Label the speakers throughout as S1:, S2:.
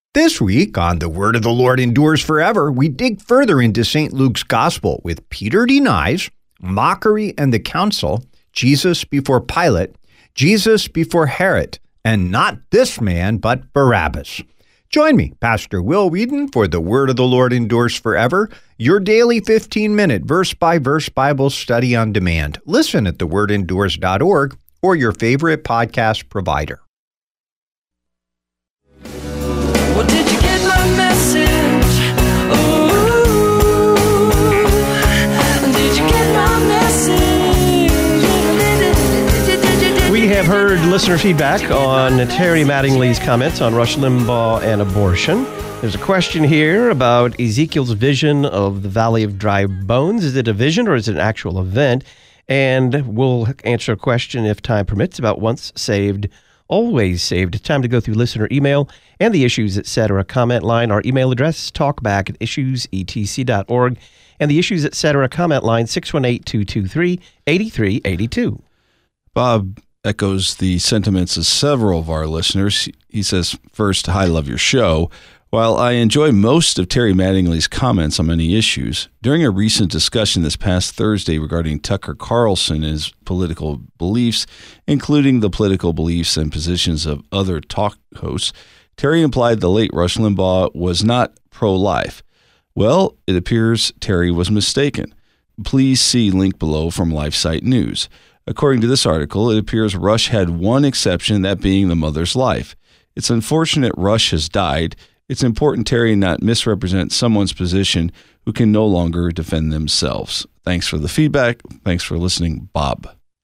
S1: This week on The Word of the Lord Endures Forever, we dig further into St. Luke's Gospel with Peter denies, mockery and the council, Jesus before Pilate, Jesus before Herod, and not this man, but Barabbas. Join me, Pastor Will Whedon, for The Word of the Lord Endures Forever, your daily 15-minute verse-by-verse Bible study on demand. Listen at thewordendures.org or your favorite podcast provider.
S2: Well, did you get my message? Ooh, did you get my message?
S3: We have heard listener feedback on Terry Mattingly's comments on Rush Limbaugh and abortion. There's a question here about Ezekiel's vision of the Valley of Dry Bones. Is it a vision or is it an actual event? And we'll answer a question, if time permits, about once saved, always saved. Time to go through listener email and the Issues Etc. comment line. Our email address, talkback@issuesetc.org, and the Issues Etc. comment line, 618-223-8382.
S4: Bob echoes the sentiments of several of our listeners. He says, first, I love your show. While I enjoy most of Terry Mattingly's comments on many issues, during a recent discussion this past Thursday regarding Tucker Carlson and his political beliefs, including the political beliefs and positions of other talk hosts, Terry implied the late Rush Limbaugh was not pro-life. Well, it appears Terry was mistaken. Please see link below from LifeSite News. According to this article, it appears Rush had one exception, that being the mother's life. It's unfortunate Rush has died. It's important Terry not misrepresent someone's position who can no longer defend themselves. Thanks for the feedback. Thanks for listening, Bob.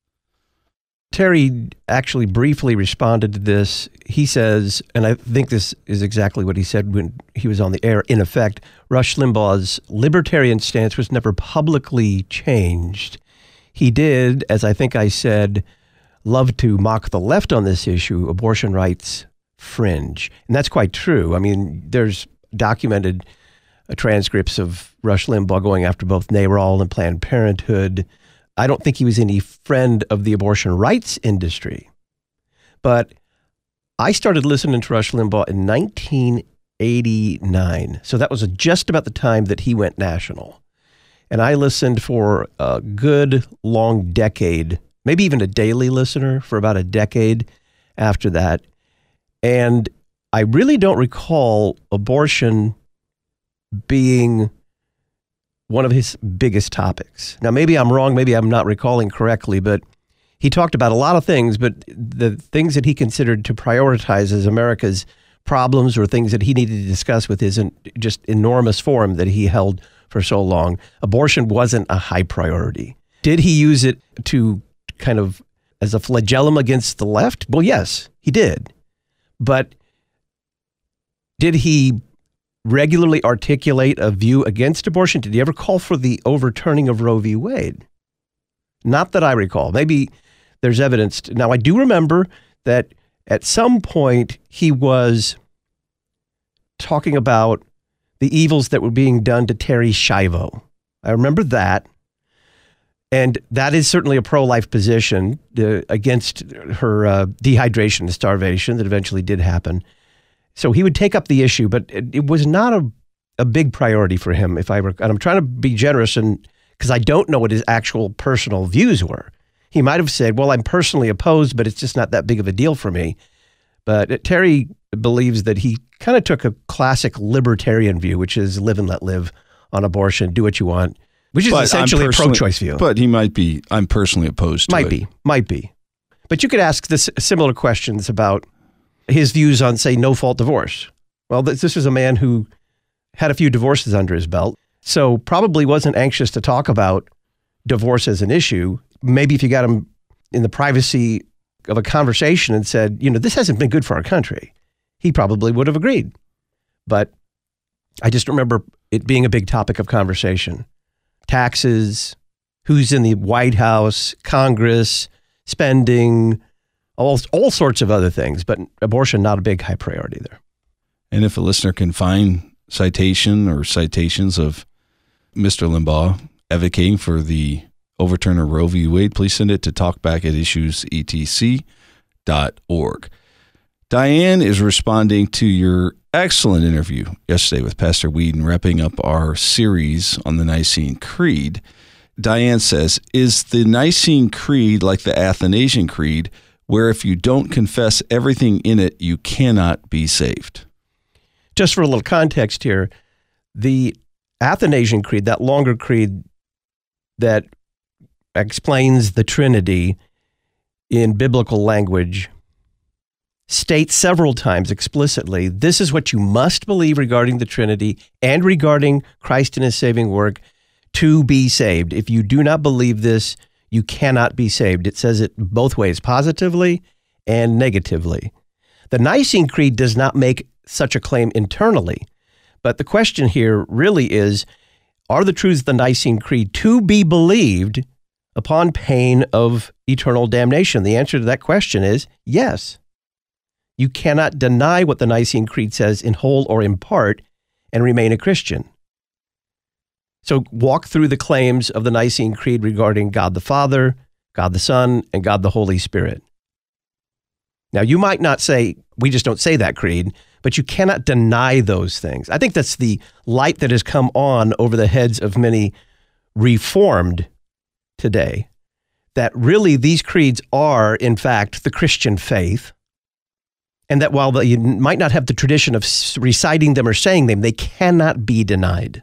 S3: Terry actually briefly responded to this. He says, and I think this is exactly what he said when he was on the air, in effect, Rush Limbaugh's libertarian stance was never publicly changed. He did, as I think I said, love to mock the left on this issue, abortion rights fringe. And that's quite true. I mean, there's documented transcripts of Rush Limbaugh going after both NARAL and Planned Parenthood. I don't think he was any friend of the abortion rights industry. But I started listening to Rush Limbaugh in 1989. So that was just about the time that he went national. And I listened for a good long decade, maybe even a daily listener for about a decade after that. And I really don't recall abortion being one of his biggest topics. Now, maybe I'm wrong, maybe I'm not recalling correctly, but he talked about a lot of things, but the things that he considered to prioritize as America's problems or things that he needed to discuss with his just enormous forum that he held for so long, abortion wasn't a high priority. Did he use it to kind of as a flagellum against the left? Well, yes, he did. But did he regularly articulate a view against abortion? Did he ever call for the overturning of Roe v. Wade? Not that I recall. Maybe there's evidence. Now, I do remember that at some point he was talking about the evils that were being done to Terri Schiavo. I remember that. And that is certainly a pro-life position against her dehydration and starvation that eventually did happen. So he would take up the issue, but it was not a big priority for him. And I'm trying to be generous, and because I don't know what his actual personal views were. He might have said, well, I'm personally opposed, but it's just not that big of a deal for me. But Terry believes that he kind of took a classic libertarian view, which is live and let live on abortion, do what you want, which is essentially a pro-choice view.
S4: But he might be, I'm personally opposed to it.
S3: Might be. But you could ask this similar questions about his views on, say, no-fault divorce. Well, this is a man who had a few divorces under his belt, so probably wasn't anxious to talk about divorce as an issue. Maybe if you got him in the privacy of a conversation and said, this hasn't been good for our country, he probably would have agreed. But I just remember it being a big topic of conversation. Taxes, who's in the White House, Congress, spending, all sorts of other things, but abortion, not a big high priority there.
S4: And if a listener can find citation or citations of Mr. Limbaugh advocating for the overturn of Roe v. Wade, please send it to talkback@issuesetc.org. Diane is responding to your excellent interview yesterday with Pastor Whedon, wrapping up our series on the Nicene Creed. Diane says, is the Nicene Creed like the Athanasian Creed, where if you don't confess everything in it, you cannot be saved?
S3: Just for a little context here, the Athanasian Creed, that longer creed that explains the Trinity in biblical language, states several times explicitly, this is what you must believe regarding the Trinity and regarding Christ and his saving work to be saved. If you do not believe this, you cannot be saved. It says it both ways, positively and negatively. The Nicene Creed does not make such a claim internally, but the question here really is, are the truths of the Nicene Creed to be believed upon pain of eternal damnation? The answer to that question is yes. You cannot deny what the Nicene Creed says in whole or in part and remain a Christian. So walk through the claims of the Nicene Creed regarding God the Father, God the Son, and God the Holy Spirit. Now, you might not say, we just don't say that creed, but you cannot deny those things. I think that's the light that has come on over the heads of many Reformed today, that really these creeds are, in fact, the Christian faith, and that while you might not have the tradition of reciting them or saying them, they cannot be denied.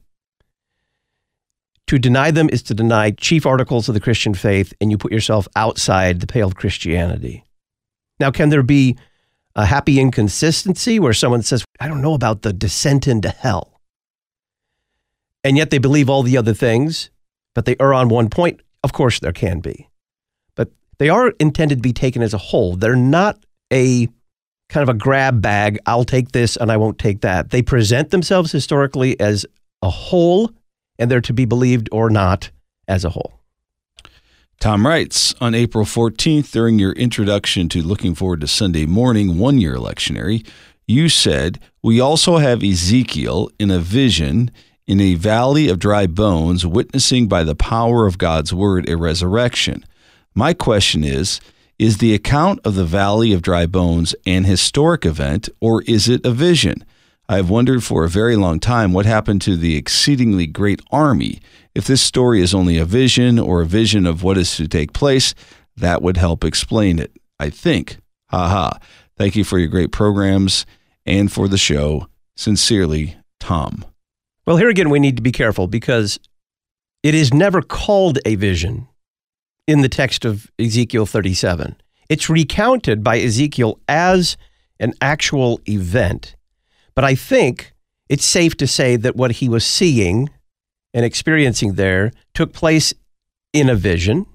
S3: To deny them is to deny chief articles of the Christian faith, and you put yourself outside the pale of Christianity. Now, can there be a happy inconsistency where someone says, I don't know about the descent into hell, and yet they believe all the other things, but they err on one point? Of course there can be. But they are intended to be taken as a whole. They're not a kind of a grab bag, I'll take this and I won't take that. They present themselves historically as a whole, and they're to be believed or not as a whole.
S4: Tom writes, on April 14th, during your introduction to Looking Forward to Sunday Morning one-year lectionary, you said, we also have Ezekiel in a vision in a valley of dry bones, witnessing by the power of God's word a resurrection. My question is the account of the valley of dry bones an historic event, or is it a vision? I have wondered for a very long time what happened to the exceedingly great army. If this story is only a vision or a vision of what is to take place, that would help explain it, I think. Ha. Thank you for your great programs and for the show. Sincerely, Tom.
S3: Well, here again, we need to be careful because it is never called a vision in the text of Ezekiel 37. It's recounted by Ezekiel as an actual event. But I think it's safe to say that what he was seeing and experiencing there took place in a vision.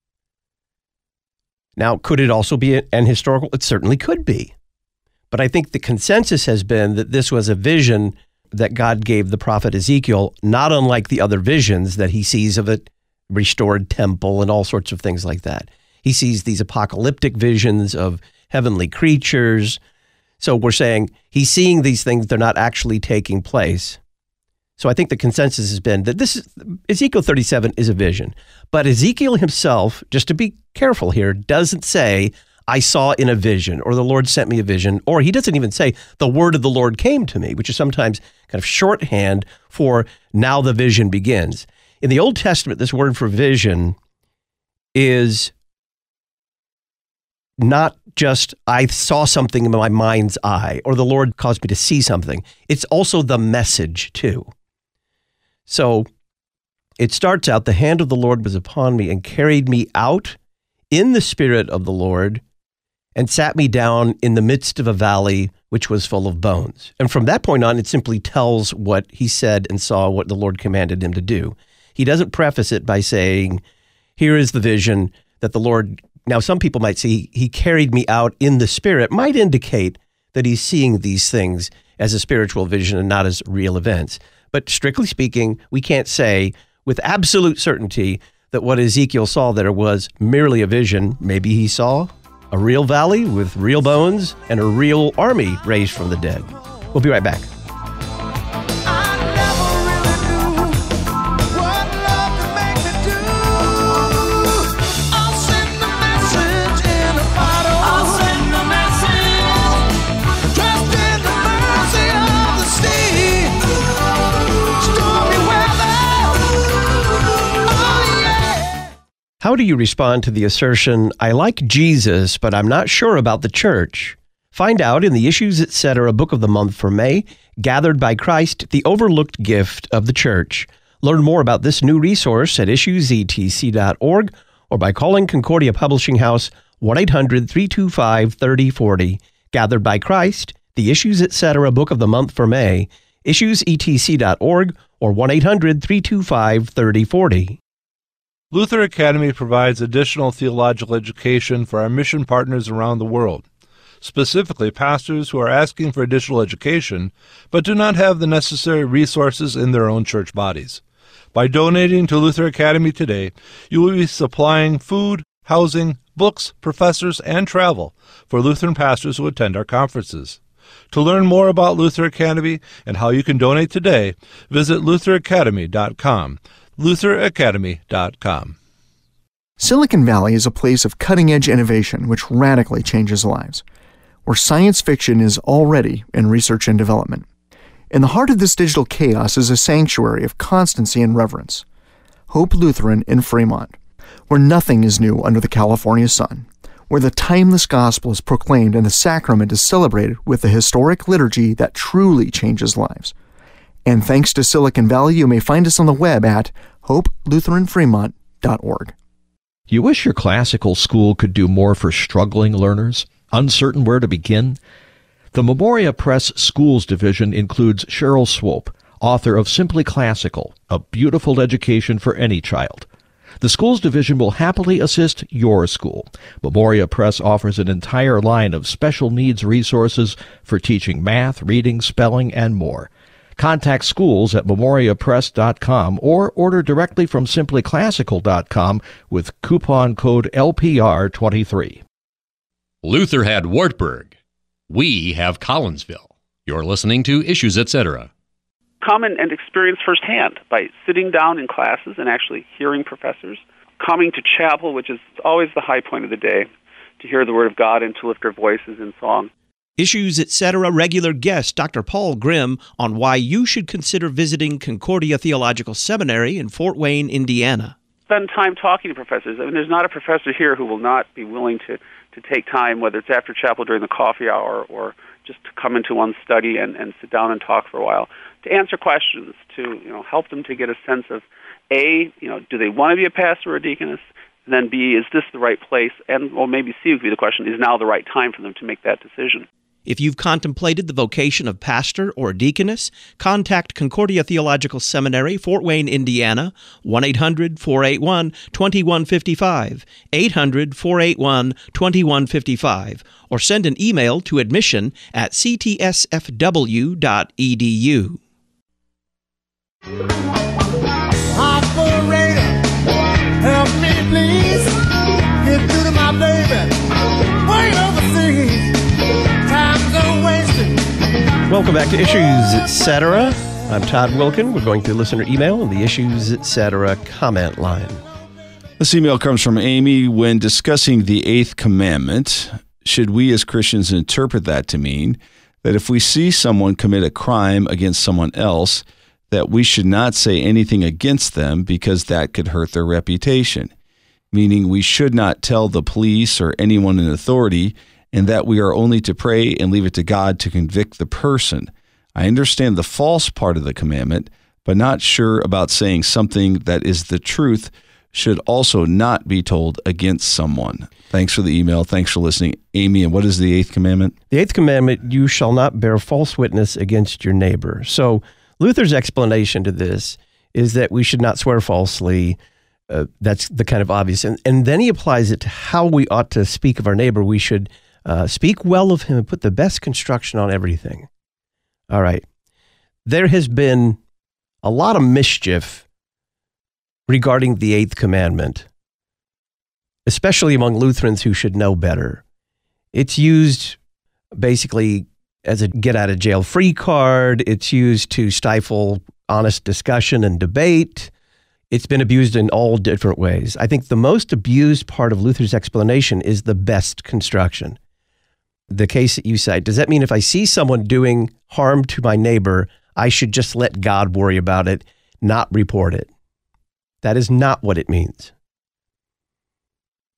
S3: Now, could it also be an historical? It certainly could be. But I think the consensus has been that this was a vision that God gave the prophet Ezekiel, not unlike the other visions that he sees of a restored temple and all sorts of things like that. He sees these apocalyptic visions of heavenly creatures. So we're saying he's seeing these things, they're not actually taking place. So I think the consensus has been that Ezekiel 37 is a vision. But Ezekiel himself, just to be careful here, doesn't say, I saw in a vision, or the Lord sent me a vision, or he doesn't even say, the word of the Lord came to me, which is sometimes kind of shorthand for now the vision begins. In the Old Testament, this word for vision is not just, I saw something in my mind's eye, or the Lord caused me to see something. It's also the message too. So it starts out, the hand of the Lord was upon me and carried me out in the spirit of the Lord and sat me down in the midst of a valley which was full of bones. And from that point on, it simply tells what he said and saw, what the Lord commanded him to do. He doesn't preface it by saying, here is the vision that the Lord. Now, some people might say he carried me out in the spirit, might indicate that he's seeing these things as a spiritual vision and not as real events. But strictly speaking, we can't say with absolute certainty that what Ezekiel saw there was merely a vision. Maybe he saw a real valley with real bones and a real army raised from the dead. We'll be right back. How do you respond to the assertion, I like Jesus, but I'm not sure about the church? Find out in the Issues Etc. Book of the Month for May, Gathered by Christ, the Overlooked Gift of the Church. Learn more about this new resource at issuesetc.org or by calling Concordia Publishing House 1-800-325-3040. Gathered by Christ, the Issues Etc. Book of the Month for May, issuesetc.org or 1-800-325-3040.
S5: Luther Academy provides additional theological education for our mission partners around the world, specifically pastors who are asking for additional education but do not have the necessary resources in their own church bodies. By donating to Luther Academy today, you will be supplying food, housing, books, professors, and travel for Lutheran pastors who attend our conferences. To learn more about Luther Academy and how you can donate today, visit lutheracademy.com. lutheracademy.com.
S6: Silicon Valley is a place of cutting-edge innovation which radically changes lives, where science fiction is already in research and development. In the heart of this digital chaos is a sanctuary of constancy and reverence, Hope Lutheran in Fremont, where nothing is new under the California sun, where the timeless gospel is proclaimed and the sacrament is celebrated with a historic liturgy that truly changes lives. And thanks to Silicon Valley, you may find us on the web at hopelutheranfremont.org.
S7: You wish your classical school could do more for struggling learners? Uncertain where to begin? The Memoria Press Schools Division includes Cheryl Swope, author of Simply Classical, A Beautiful Education for Any Child. The Schools Division will happily assist your school. Memoria Press offers an entire line of special needs resources for teaching math, reading, spelling, and more. Contact schools at memoriapress.com or order directly from simplyclassical.com with coupon code LPR23.
S8: Luther had Wartburg. We have Collinsville. You're listening to Issues Etc.
S9: Come and experience firsthand by sitting down in classes and actually hearing professors, coming to chapel, which is always the high point of the day, to hear the Word of God and to lift our voices in song.
S10: Issues Etc. regular guest Dr. Paul Grimm on why you should consider visiting Concordia Theological Seminary in Fort Wayne, Indiana.
S9: Spend time talking to professors. I mean, there's not a professor here who will not be willing to take time, whether it's after chapel during the coffee hour or just to come into one's study and sit down and talk for a while, to answer questions, to help them to get a sense of, A, do they want to be a pastor or a deaconess? And then B, is this the right place? And maybe C would be the question, is now the right time for them to make that decision?
S10: If you've contemplated the vocation of pastor or deaconess, contact Concordia Theological Seminary, Fort Wayne, Indiana, 1-800-481-2155, 800-481-2155, or send an email to admission@ctsfw.edu.
S2: Operator, help me please. Get through to my baby. Way overseas. Time's a wasting.
S3: Welcome back to Issues Etc. I'm Todd Wilkin. We're going through listener email in the Issues Etc. comment line.
S4: This email comes from Amy. When discussing the eighth commandment, should we as Christians interpret that to mean that if we see someone commit a crime against someone else, that we should not say anything against them because that could hurt their reputation? Meaning we should not tell the police or anyone in authority, and that we are only to pray and leave it to God to convict the person. I understand the false part of the commandment, but not sure about saying something that is the truth should also not be told against someone. Thanks for the email. Thanks for listening. Amy, and what is the eighth commandment?
S3: The eighth commandment, you shall not bear false witness against your neighbor. So Luther's explanation to this is that we should not swear falsely. That's the kind of obvious. And then he applies it to how we ought to speak of our neighbor. We should speak well of him and put the best construction on everything. All right. There has been a lot of mischief regarding the eighth commandment, especially among Lutherans who should know better. It's used basically as a get-out-of-jail-free card. It's used to stifle honest discussion and debate. It's been abused in all different ways. I think the most abused part of Luther's explanation is the best construction. The case that you cite, does that mean if I see someone doing harm to my neighbor, I should just let God worry about it, not report it? That is not what it means.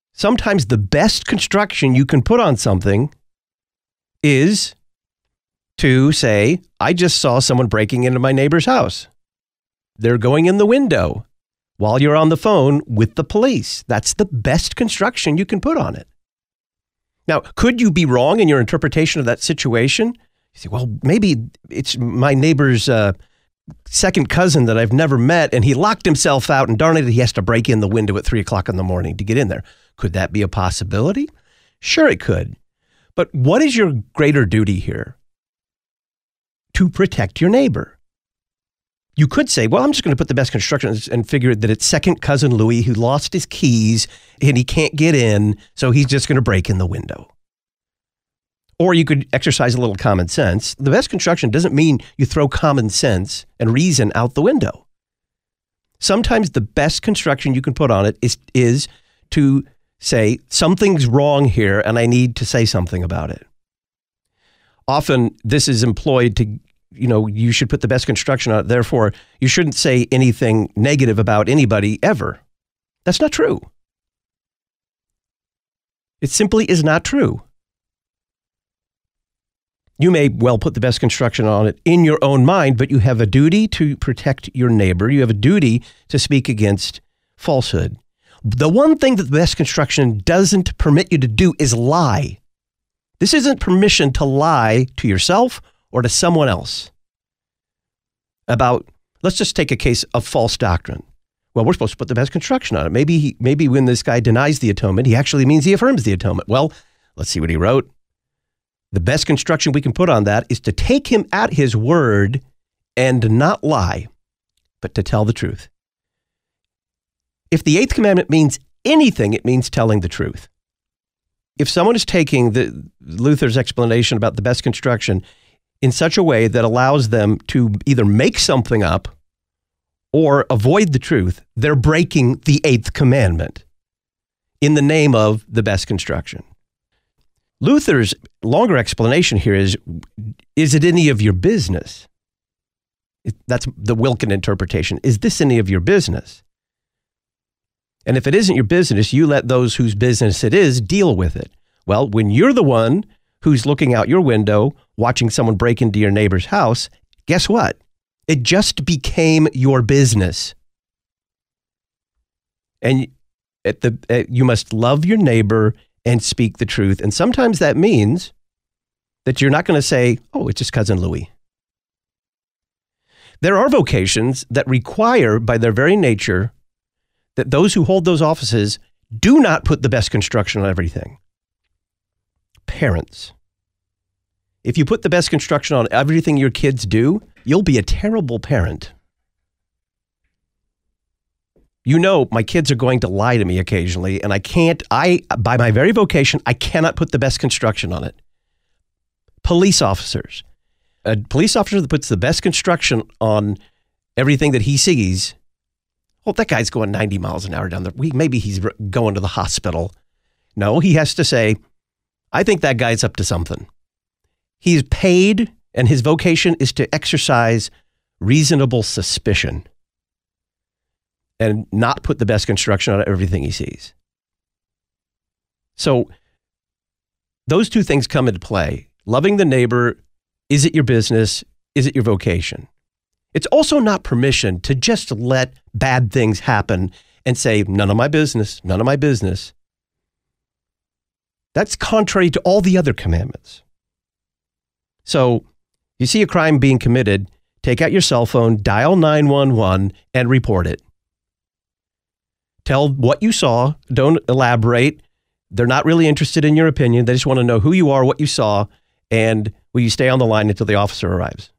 S3: Sometimes the best construction you can put on something is to say, I just saw someone breaking into my neighbor's house. They're going in the window while you're on the phone with the police. That's the best construction you can put on it. Now, could you be wrong in your interpretation of that situation? You say, well, maybe it's my neighbor's second cousin that I've never met, and he locked himself out, and darn it, he has to break in the window at 3 o'clock in the morning to get in there. Could that be a possibility? Sure, it could. But what is your greater duty here? To protect your neighbor. You could say, well, I'm just going to put the best construction and figure that it's second cousin Louis who lost his keys and he can't get in, so he's just going to break in the window. Or you could exercise a little common sense. The best construction doesn't mean you throw common sense and reason out the window. Sometimes the best construction you can put on it is to say, something's wrong here and I need to say something about it. Often this is employed to, you should put the best construction on it. Therefore, you shouldn't say anything negative about anybody ever. That's not true. It simply is not true. You may well put the best construction on it in your own mind, but you have a duty to protect your neighbor. You have a duty to speak against falsehood. The one thing that the best construction doesn't permit you to do is lie. This isn't permission to lie to yourself or to someone else about, let's just take a case of false doctrine. Well, we're supposed to put the best construction on it. Maybe when this guy denies the atonement, he actually means he affirms the atonement. Well, let's see what he wrote. The best construction we can put on that is to take him at his word and not lie, but to tell the truth. If the eighth commandment means anything, it means telling the truth. If someone is taking Luther's explanation about the best construction in such a way that allows them to either make something up or avoid the truth, they're breaking the eighth commandment in the name of the best construction. Luther's longer explanation here is it any of your business? That's the Wilken interpretation. Is this any of your business? And if it isn't your business, you let those whose business it is deal with it. Well, when you're the one who's looking out your window, watching someone break into your neighbor's house, guess what? It just became your business. And you must love your neighbor and speak the truth. And sometimes that means that you're not going to say, oh, it's just cousin Louis. There are vocations that require, by their very nature, that those who hold those offices do not put the best construction on everything. Parents. If you put the best construction on everything your kids do, you'll be a terrible parent. My kids are going to lie to me occasionally, and by my very vocation, I cannot put the best construction on it. Police officers. A police officer that puts the best construction on everything that he sees, well, that guy's going 90 miles an hour down there. Maybe he's going to the hospital. No, he has to say, I think that guy's up to something. He's paid, and his vocation is to exercise reasonable suspicion and not put the best construction on everything he sees. So those two things come into play. Loving the neighbor, is it your business? Is it your vocation? It's also not permission to just let bad things happen and say, none of my business, none of my business. That's contrary to all the other commandments. So you see a crime being committed, take out your cell phone, dial 911, and report it. Tell what you saw. Don't elaborate. They're not really interested in your opinion. They just want to know who you are, what you saw, and will you stay on the line until the officer arrives?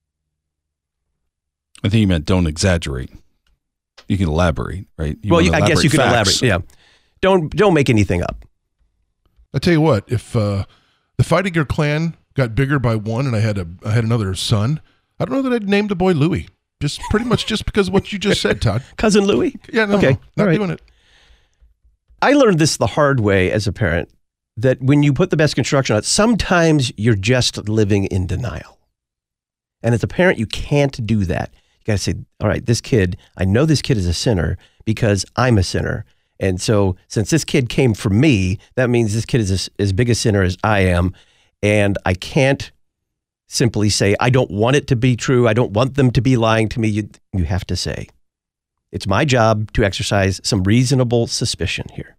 S4: I think you meant don't exaggerate. You can elaborate, right?
S3: I guess you can elaborate. Yeah. Don't make anything up.
S11: I tell you what, if the Fightinger clan got bigger by one and I had another son, I don't know that I'd name the boy Louis. Just pretty much just because of what you just said, Todd.
S3: Cousin Louis?
S11: Yeah, no,
S3: okay.
S11: Not doing it.
S3: I learned this the hard way as a parent, that when you put the best construction on it, sometimes you're just living in denial. And as a parent, you can't do that. You got to say, all right, I know this kid is a sinner because I'm a sinner. And so since this kid came from me, that means this kid is as big a sinner as I am. And I can't simply say, I don't want it to be true. I don't want them to be lying to me. You have to say, it's my job to exercise some reasonable suspicion here.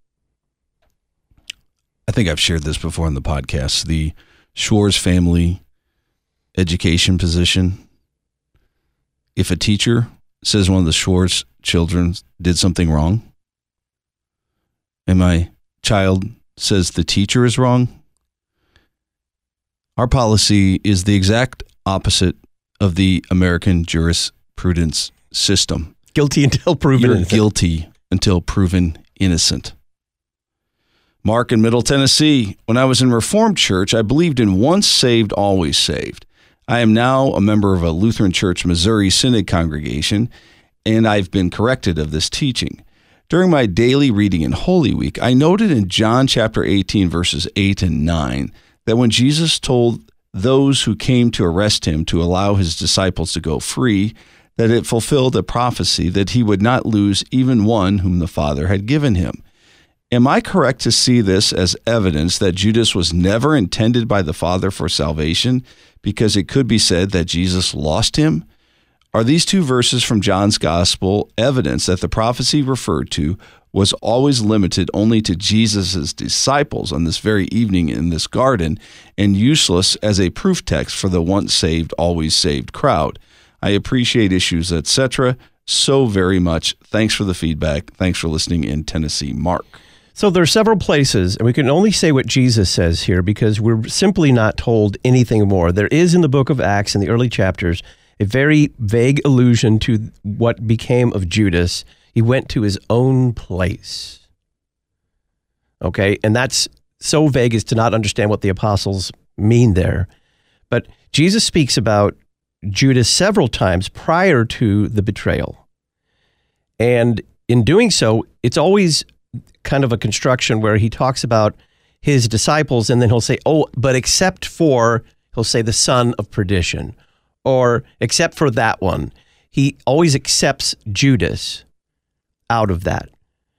S4: I think I've shared this before in the podcast. The Schwartz family education position. If a teacher says one of the Schwartz children did something wrong, and my child says the teacher is wrong, our policy is the exact opposite of the American jurisprudence system.
S3: Guilty until proven innocent.
S4: Guilty until proven innocent. Mark in Middle Tennessee. When I was in Reformed Church, I believed in once saved, always saved. I am now a member of a Lutheran Church Missouri Synod congregation, and I've been corrected of this teaching. During my daily reading in Holy Week, I noted in John chapter 18, verses 8 and 9, that when Jesus told those who came to arrest him to allow his disciples to go free, that it fulfilled a prophecy that he would not lose even one whom the Father had given him. Am I correct to see this as evidence that Judas was never intended by the Father for salvation, because it could be said that Jesus lost him? Are these two verses from John's Gospel evidence that the prophecy referred to was always limited only to Jesus' disciples on this very evening in this garden, and useless as a proof text for the once saved, always saved crowd? I appreciate Issues, etc. so very much. Thanks for the feedback. Thanks for listening in Tennessee, Mark.
S3: So there are several places, and we can only say what Jesus says here because we're simply not told anything more. There is in the book of Acts, in the early chapters, a very vague allusion to what became of Judas. He went to his own place. Okay, and that's so vague as to not understand what the apostles mean there. But Jesus speaks about Judas several times prior to the betrayal. And in doing so, it's always kind of a construction where he talks about his disciples, and then he'll say, oh, but except for, he'll say the son of perdition, or except for that one. He always accepts Judas out of that.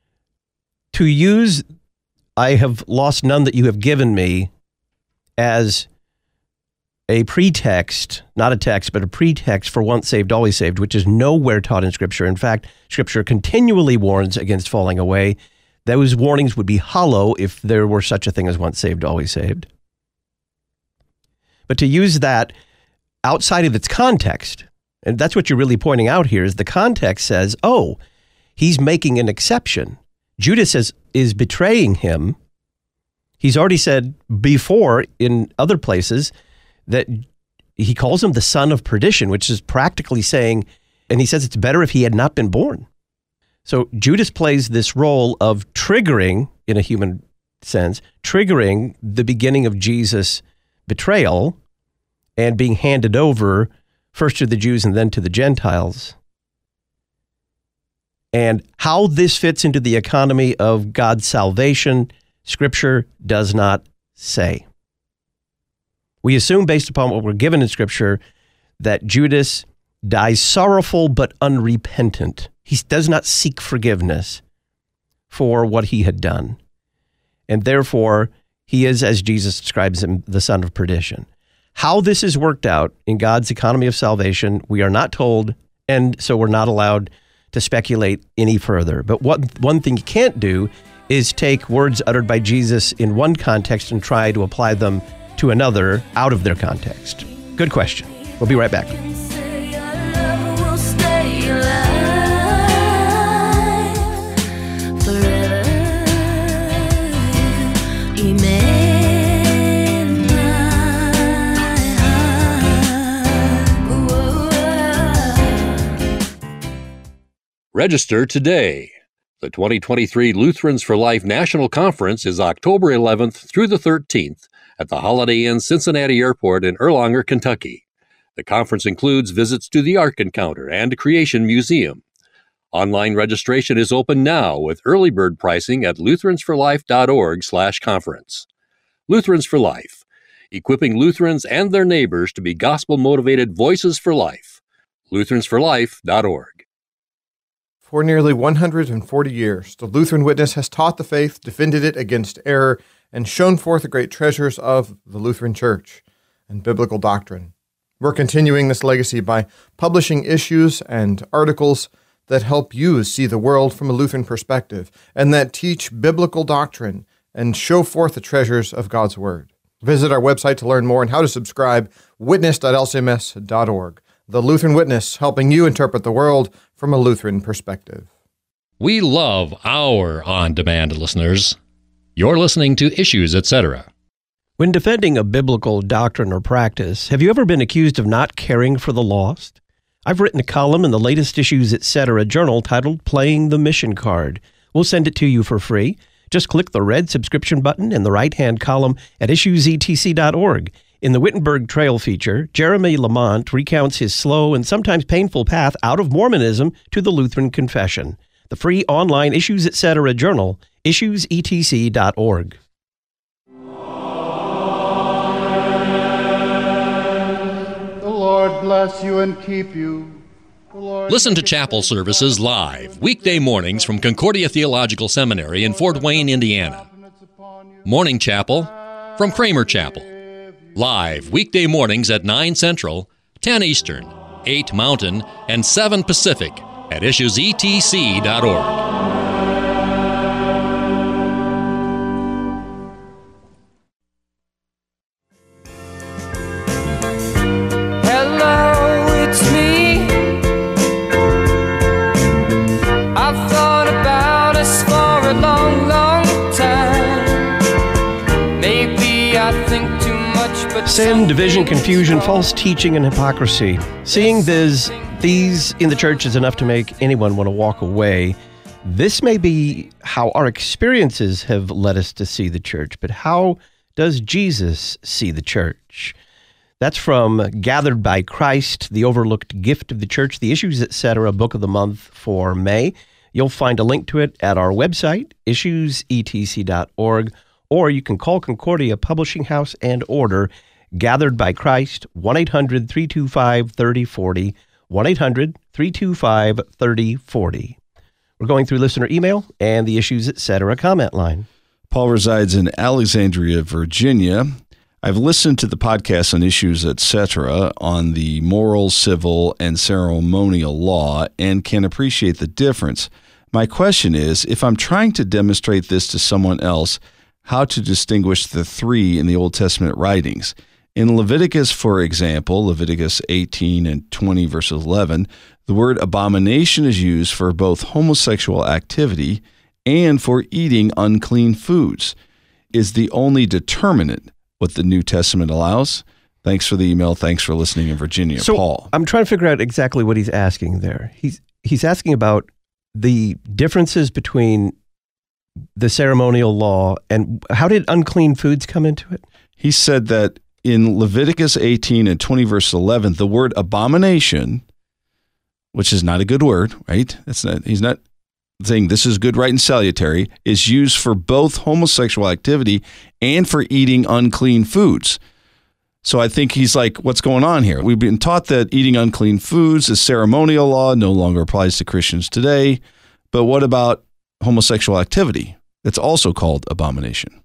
S3: To use, I have lost none that you have given me, as a pretext, not a text, but a pretext for once saved, always saved, which is nowhere taught in Scripture. In fact, Scripture continually warns against falling away. Those warnings would be hollow if there were such a thing as once saved, always saved. But to use that outside of its context, and that's what you're really pointing out here, is the context says, oh, he's making an exception. Judas is betraying him. He's already said before in other places that he calls him the son of perdition, which is practically saying, and he says it's better if he had not been born. So Judas plays this role of triggering, in a human sense, triggering the beginning of Jesus' betrayal and being handed over first to the Jews and then to the Gentiles. And how this fits into the economy of God's salvation, Scripture does not say. We assume, based upon what we're given in Scripture, that Judas dies sorrowful but unrepentant. He does not seek forgiveness for what he had done. And therefore, he is, as Jesus describes him, the son of perdition. How this is worked out in God's economy of salvation, we are not told, and so we're not allowed to speculate any further. But one thing you can't do is take words uttered by Jesus in one context and try to apply them to another out of their context. Good question. We'll be right back.
S8: Register today. The 2023 Lutherans for Life National Conference is October 11th through the 13th at the Holiday Inn Cincinnati Airport in Erlanger, Kentucky. The conference includes visits to the Ark Encounter and Creation Museum. Online registration is open now with early bird pricing at lutheransforlife.org/conference. Lutherans for Life, equipping Lutherans and their neighbors to be gospel-motivated voices for life. lutheransforlife.org.
S12: For nearly 140 years, the Lutheran Witness has taught the faith, defended it against error, and shown forth the great treasures of the Lutheran Church and biblical doctrine. We're continuing this legacy by publishing issues and articles that help you see the world from a Lutheran perspective and that teach biblical doctrine and show forth the treasures of God's Word. Visit our website to learn more and how to subscribe, witness.lcms.org. The Lutheran Witness, helping you interpret the world from a Lutheran perspective.
S8: We love our on-demand listeners. You're listening to Issues, Etc.
S3: When defending a biblical doctrine or practice, have you ever been accused of not caring for the lost? I've written a column in the latest Issues, Etc. journal titled Playing the Mission Card. We'll send it to you for free. Just click the red subscription button in the right-hand column at issuesetc.org. In the Wittenberg Trail feature, Jeremy Lamont recounts his slow and sometimes painful path out of Mormonism to the Lutheran Confession. The free online Issues, Etc. journal, issuesetc.org.
S13: The Lord bless you and keep you.
S8: Listen to chapel services live, weekday mornings from Concordia Theological Seminary in Fort Wayne, Indiana. Morning chapel from Kramer Chapel. Live, weekday mornings at 9 Central, 10 Eastern, 8 Mountain, and 7 Pacific at issuesetc.org.
S3: Sin, division, confusion, false teaching, and hypocrisy. Seeing these in the church is enough to make anyone want to walk away. This may be how our experiences have led us to see the church, but how does Jesus see the church? That's from Gathered by Christ, the Overlooked Gift of the Church, the Issues, Etc. Book of the Month for May. You'll find a link to it at our website, issuesetc.org, or you can call Concordia Publishing House and order Gathered by Christ, 1-800-325-3040, 1-800-325-3040. We're going through listener email and the Issues, Etc. comment line.
S4: Paul resides in Alexandria, Virginia. I've listened to the podcast on Issues, Etc. on the moral, civil, and ceremonial law and can appreciate the difference. My question is, if I'm trying to demonstrate this to someone else, how to distinguish the three in the Old Testament writings. In Leviticus, for example, Leviticus 18 and 20, verse 11, the word abomination is used for both homosexual activity and for eating unclean foods. Is the only determinant what the New Testament allows? Thanks for the email. Thanks for listening in Virginia,
S3: so
S4: Paul.
S3: I'm trying to figure out exactly what he's asking there. He's asking about the differences between the ceremonial law and how did unclean foods come into it?
S4: He said that in Leviticus 18 and 20, verse 11, the word abomination, which is not a good word, right? He's not saying this is good, right, and salutary, is used for both homosexual activity and for eating unclean foods. So I think he's like, what's going on here? We've been taught that eating unclean foods is ceremonial law, no longer applies to Christians today. But what about homosexual activity? That's also called abomination.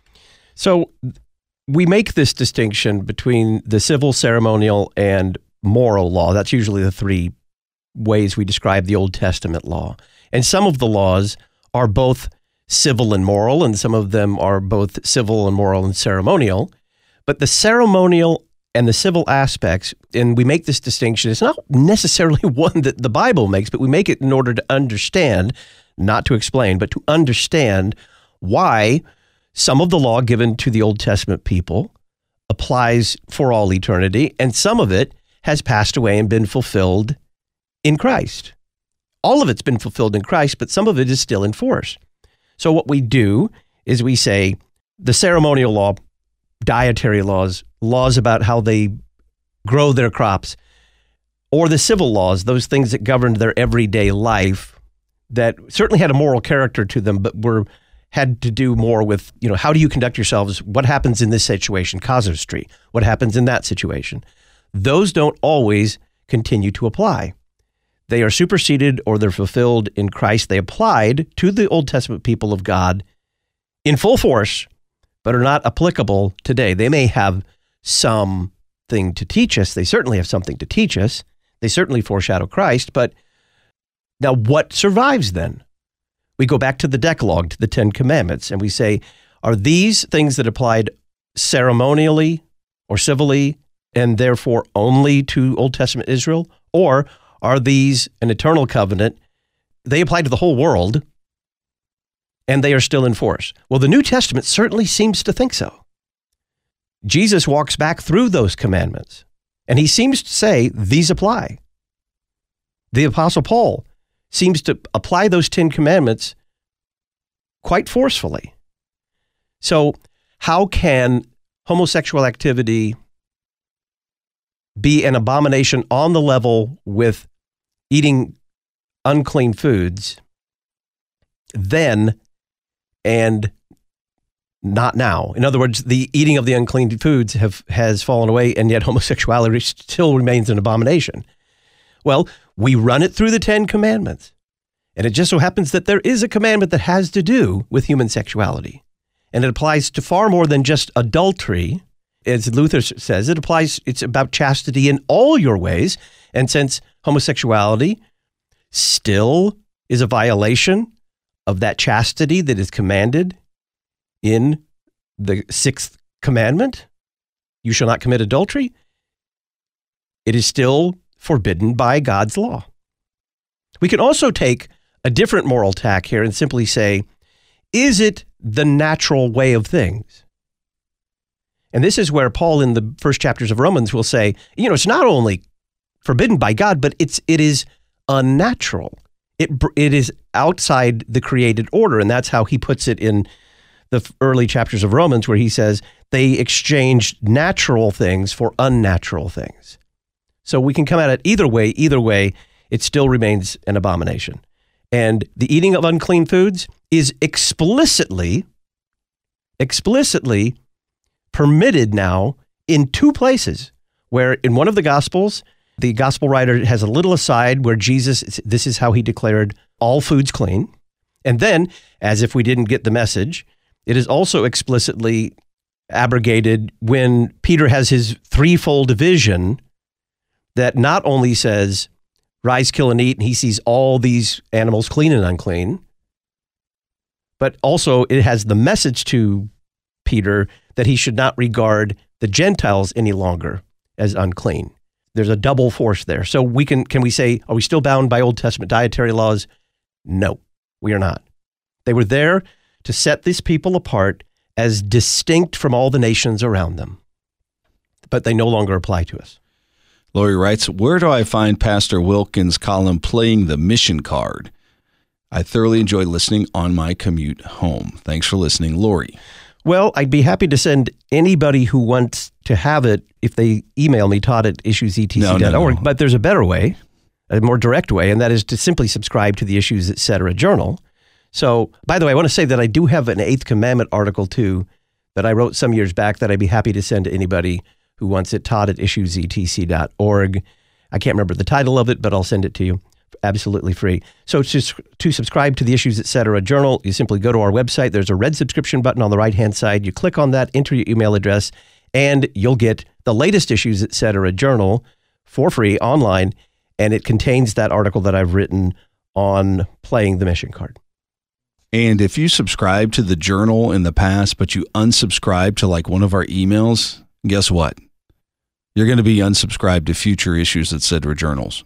S3: So we make this distinction between the civil, ceremonial, and moral law. That's usually the three ways we describe the Old Testament law. And some of the laws are both civil and moral, and some of them are both civil and moral and ceremonial. But the ceremonial and the civil aspects, and we make this distinction, it's not necessarily one that the Bible makes, but we make it in order to understand, not to explain, but to understand why some of the law given to the Old Testament people applies for all eternity, and some of it has passed away and been fulfilled in Christ. All of it's been fulfilled in Christ, but some of it is still in force. So what we do is we say the ceremonial law, dietary laws, laws about how they grow their crops, or the civil laws, those things that governed their everyday life that certainly had a moral character to them, but had to do more with, how do you conduct yourselves? What happens in this situation? Casuistry. What happens in that situation? Those don't always continue to apply. They are superseded or they're fulfilled in Christ. They applied to the Old Testament people of God in full force, but are not applicable today. They may have something to teach us. They certainly have something to teach us. They certainly foreshadow Christ. But now what survives then? We go back to the Decalogue, to the Ten Commandments, and we say, are these things that applied ceremonially or civilly and therefore only to Old Testament Israel? Or are these an eternal covenant? They apply to the whole world and they are still in force. Well, the New Testament certainly seems to think so. Jesus walks back through those commandments and he seems to say these apply. The Apostle Paul seems to apply those 10 commandments quite forcefully. So how can homosexual activity be an abomination on the level with eating unclean foods then and not now? In other words, the eating of the unclean foods has fallen away, and yet homosexuality still remains an abomination. Well, we run it through the 10 commandments, and it just so happens that there is a commandment that has to do with human sexuality, and it applies to far more than just adultery. As Luther says, it's about chastity in all your ways. And since homosexuality still is a violation of that chastity that is commanded in the 6th commandment, you shall not commit adultery, it is still forbidden by God's law. We can also take a different moral tack here and simply say, is it the natural way of things? And this is where Paul in the first chapters of Romans will say, it's not only forbidden by God, but it is unnatural. It is outside the created order. And that's how he puts it in the early chapters of Romans, where he says they exchanged natural things for unnatural things. So we can come at it either way. Either way, it still remains an abomination. And the eating of unclean foods is explicitly permitted now in 2 places, where in one of the Gospels, the Gospel writer has a little aside where this is how he declared all foods clean. And then, as if we didn't get the message, it is also explicitly abrogated when Peter has his threefold vision that not only says, rise, kill, and eat, and he sees all these animals clean and unclean, but also it has the message to Peter that he should not regard the Gentiles any longer as unclean. There's a double force there. So can we say, are we still bound by Old Testament dietary laws? No, we are not. They were there to set these people apart as distinct from all the nations around them, but they no longer apply to us.
S4: Lori writes, where do I find Pastor Wilkins' column Playing the Mission Card? I thoroughly enjoy listening on my commute home. Thanks for listening, Lori.
S3: Well, I'd be happy to send anybody who wants to have it if they email me, todd@issuesetc.org. No. But there's a better way, a more direct way, and that is to simply subscribe to the Issues Etc. journal. So, by the way, I want to say that I do have an 8th Commandment article, too, that I wrote some years back that I'd be happy to send to anybody who wants it, todd@issuesetc.org. I can't remember the title of it, but I'll send it to you absolutely free. So to subscribe to the Issues Etc. journal, you simply go to our website. There's a red subscription button on the right-hand side. You click on that, enter your email address, and you'll get the latest Issues Etc. journal for free online, and it contains that article that I've written on playing the mission card.
S4: And if you subscribe to the journal in the past, but you unsubscribe to like one of our emails, guess what? You're going to be unsubscribed to future Issues Etc. journals.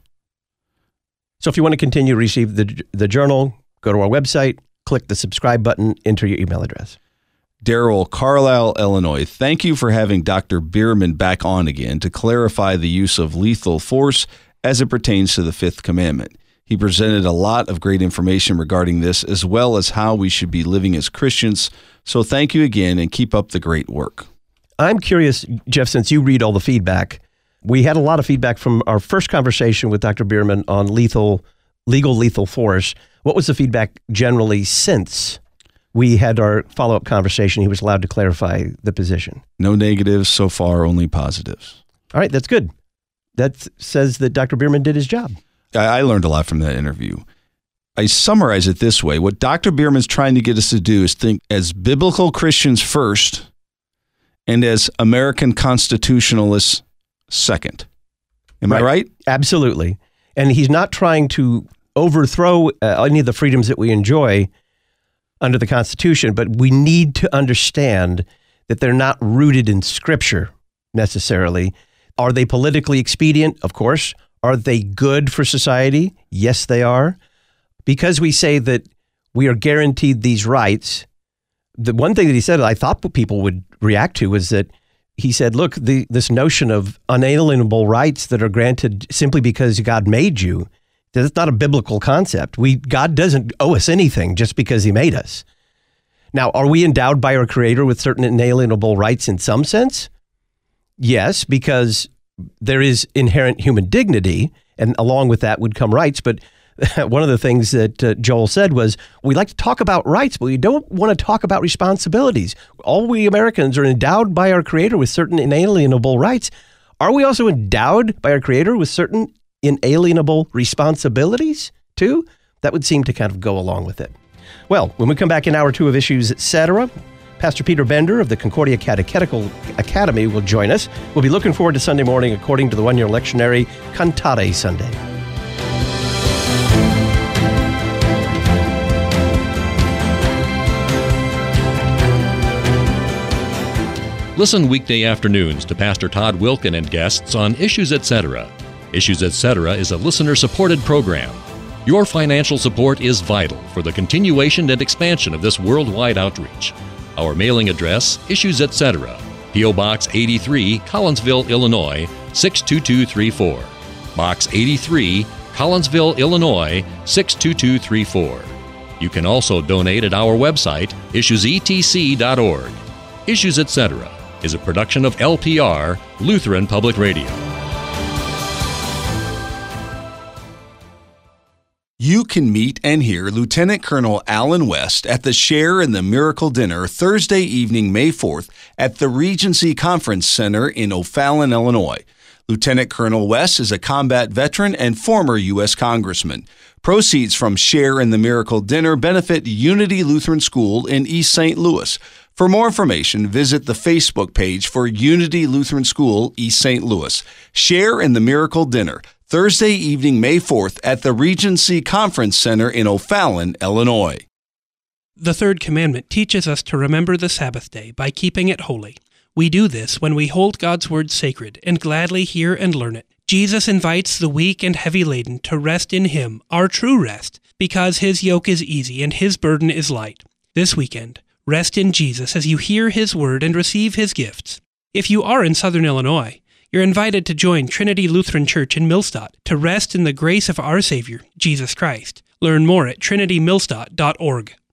S4: So
S3: if you want to continue to receive the journal, go to our website, click the subscribe button, enter your email address.
S4: Daryl, Carlisle, Illinois. Thank you for having Dr. Bierman back on again to clarify the use of lethal force as it pertains to the 5th commandment. He presented a lot of great information regarding this, as well as how we should be living as Christians. So thank you again, and keep up the great work.
S3: I'm curious, Jeff, since you read all the feedback, we had a lot of feedback from our first conversation with Dr. Bierman on legal lethal force. What was the feedback generally since we had our follow-up conversation? He was allowed to clarify the position.
S4: No negatives so far, only positives.
S3: All right, that's good. That says that Dr. Bierman did his job.
S4: I learned a lot from that interview. I summarize it this way. What Dr. Bierman's trying to get us to do is think as biblical Christians first and as American constitutionalists second. Am I right?
S3: Absolutely. And he's not trying to overthrow any of the freedoms that we enjoy under the Constitution, but we need to understand that they're not rooted in Scripture necessarily. Are they politically expedient? Of course. Are they good for society? Yes, they are. Because we say that we are guaranteed these rights, the one thing that he said I thought people would react to was that he said, look, this notion of unalienable rights that are granted simply because God made you, that's not a biblical concept. God doesn't owe us anything just because he made us. Now, are we endowed by our Creator with certain inalienable rights in some sense? Yes, because there is inherent human dignity, and along with that would come rights. But one of the things that Joel said was, we like to talk about rights, but we don't want to talk about responsibilities. All we Americans are endowed by our Creator with certain inalienable rights. Are we also endowed by our Creator with certain inalienable responsibilities too? That would seem to kind of go along with it. Well, when we come back in hour 2 of Issues, Etc., Pastor Peter Bender of the Concordia Catechetical Academy will join us. We'll be looking forward to Sunday morning according to the one-year lectionary, Cantate Sunday.
S8: Listen weekday afternoons to Pastor Todd Wilkin and guests on Issues Etc. Issues Etc. is a listener-supported program. Your financial support is vital for the continuation and expansion of this worldwide outreach. Our mailing address, Issues Etc., P.O. Box 83, Collinsville, Illinois, 62234. Box 83, Collinsville, Illinois, 62234. You can also donate at our website, issuesetc.org. Issues Etc. is a production of LPR, Lutheran Public Radio.
S4: You can meet and hear Lieutenant Colonel Alan West at the Share in the Miracle Dinner Thursday evening, May 4th at the Regency Conference Center in O'Fallon, Illinois. Lieutenant Colonel West is a combat veteran and former U.S. Congressman. Proceeds from Share in the Miracle Dinner benefit Unity Lutheran School in East St. Louis. For more information, visit the Facebook page for Unity Lutheran School, East St. Louis. Share in the Miracle Dinner, Thursday evening, May 4th at the Regency Conference Center in O'Fallon, Illinois.
S14: The third commandment teaches us to remember the Sabbath day by keeping it holy. We do this when we hold God's word sacred and gladly hear and learn it. Jesus invites the weak and heavy laden to rest in Him, our true rest, because His yoke is easy and His burden is light. This weekend, rest in Jesus as you hear His word and receive His gifts. If you are in Southern Illinois, you're invited to join Trinity Lutheran Church in Millstadt to rest in the grace of our Savior, Jesus Christ. Learn more at trinitymillstadt.org.